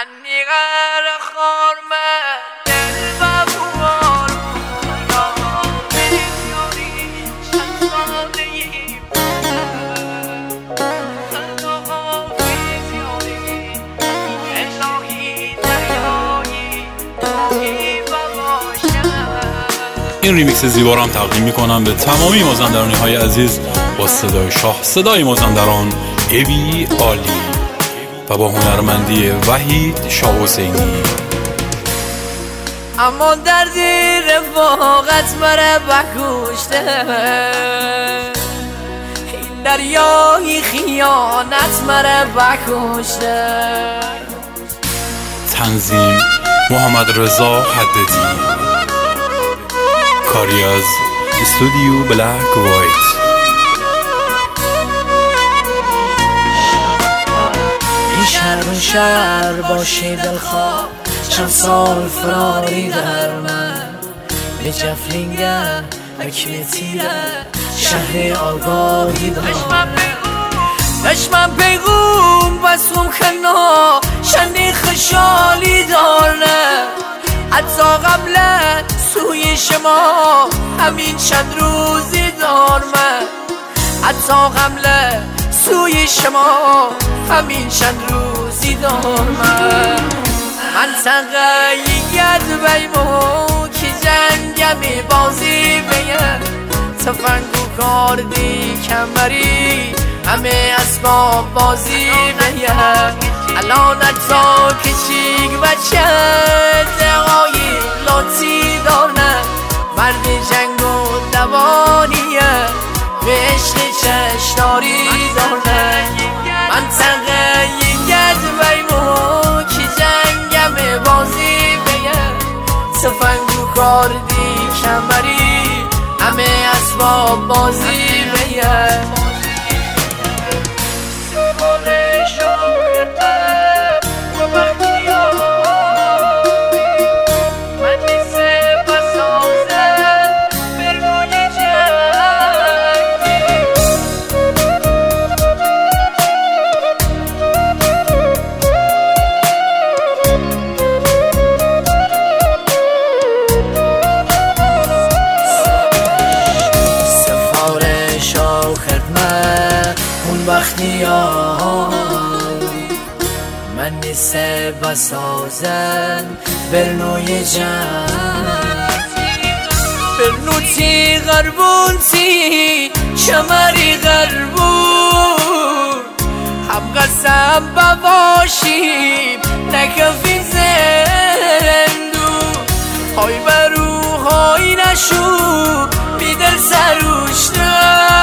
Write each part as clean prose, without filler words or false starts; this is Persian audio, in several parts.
این ریمیکس زیبا رو هم تقدیم میکنم به تمامی مازندرانی های عزیز با صدای شاه، صدای مازندران ابی عالی و با هنرمندی وحید شاه حسینی. اما دردی رفاقت مره بکشته، این دریای خیانت مره بکشته. تنظیم محمد رضا حددی، کاری از استودیو بلک وایت. این شهر باشه دلخواه، چند سال فراری در من به جفلینگر حکم تیره شهر آگاهی دارم. دشمن پیغوم بسوم خنا شنی خشالی دارم، حتی قبل سوی شما همین چند روزی دارم، حتی قبل سوی شما همین چند روزی دارم. منطقه ید بیمو که جنگمی بازی بیم، تفنگو کردی کمری همه اسباب بازی بیم. الان تا کچیک بچه دقایی لاتی دارن، مرد جنگ و دوانیه به عشق چشناری دارن. منطقه ید بیمو که جنگم بازی بیم، تفنگو کردی کمری همه اسباب بازی بیم. وقتی من نیسته بسازن برنوی جن، برنوتی غربون تی شمری غربون، هم قسم بباشیم نکفین زندو، های برو های نشو بیدل سروشته.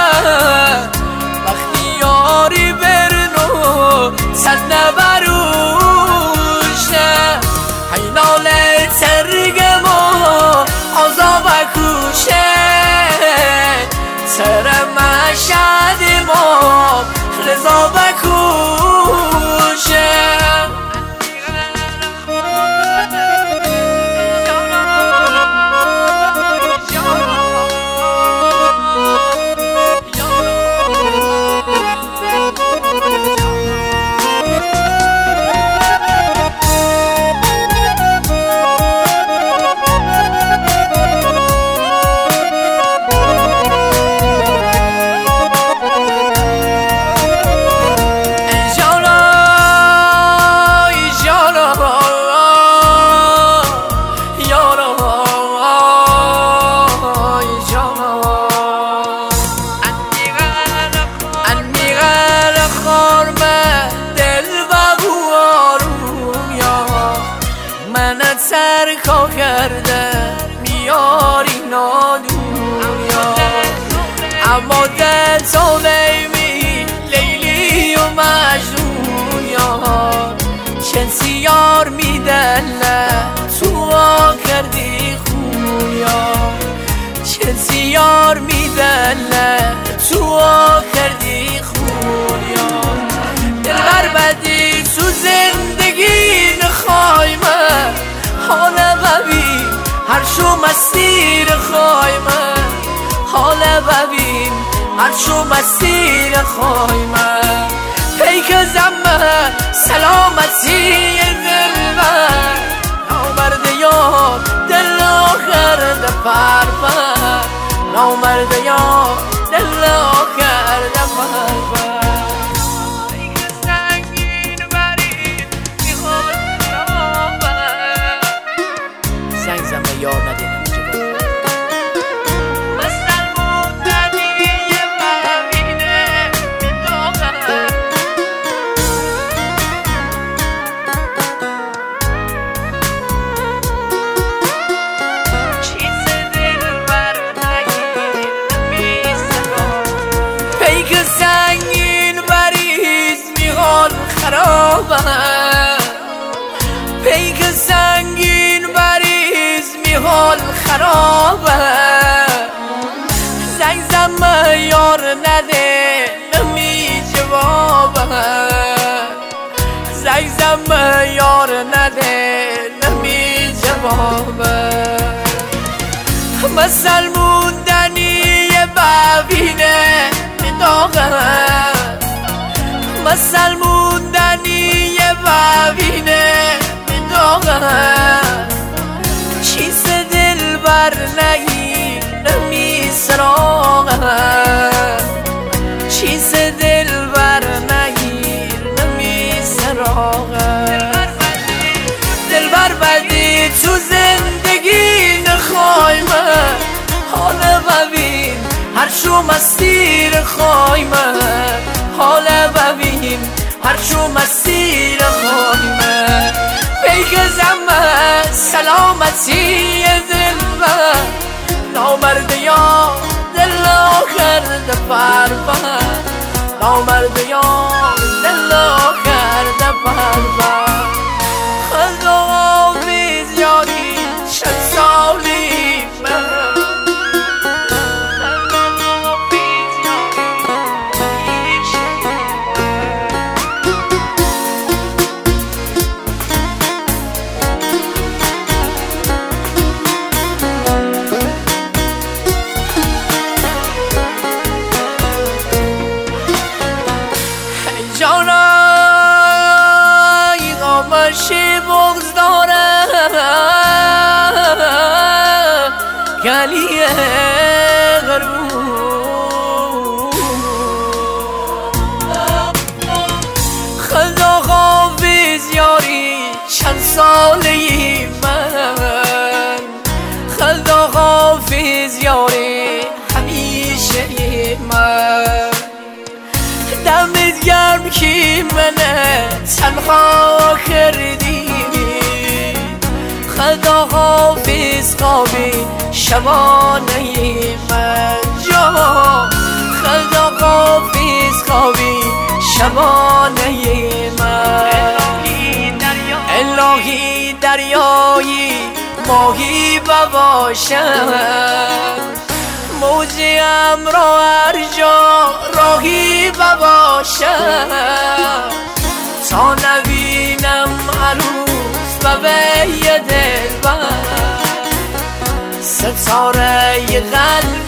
یاری برنو صد نبروشه، حینال ترگم و عذاب کشه، سر مشهد ما رضا بکوشه. سرکا کرده میاری نادونیا، اما دل تو بیمی لیلی و مجنون یار. چنسی یار میدنه تو کردی خون یار، چنسی یار میدنه تو کردی خون یار. دلبر بدی تو زندگی نخوای من، حال ببین هر شو مسیر خوای من، حال ببین هر شو مسیر خوای من. پیک زمه سلامتی دل بگم یار نده نمی جوابه مثل موندنی ببینه داغه مثل موندنی ببینه داغه چیز دل بر نگیر نمی سراغه چیز دل بر نگیر نمی سراغه دل بر بدی تو زندگی نخوایم حال ببین هر شو مسیر خوایم حال ببین هر شو مسیر خوایم بگذم سلامتی دل بر نامرد یا دل کرده پربر نامرد یا دل کرده پربر خدا بیزیاری چند سالی من جانای قامشی بغض داره گلیه غربون خدا حافظ یاری چند سالی من خدا حافظ یاری همیشه من دمت گرم که منه تنها کردی خدا حافظ خوابی شبانه من جا خدا حافظ خوابی شبانه من الهی دریایی ماهی بباشم موجی امرا هر جا راهی بباشم تا نبینم عروس ببه دل بر ستاره قلب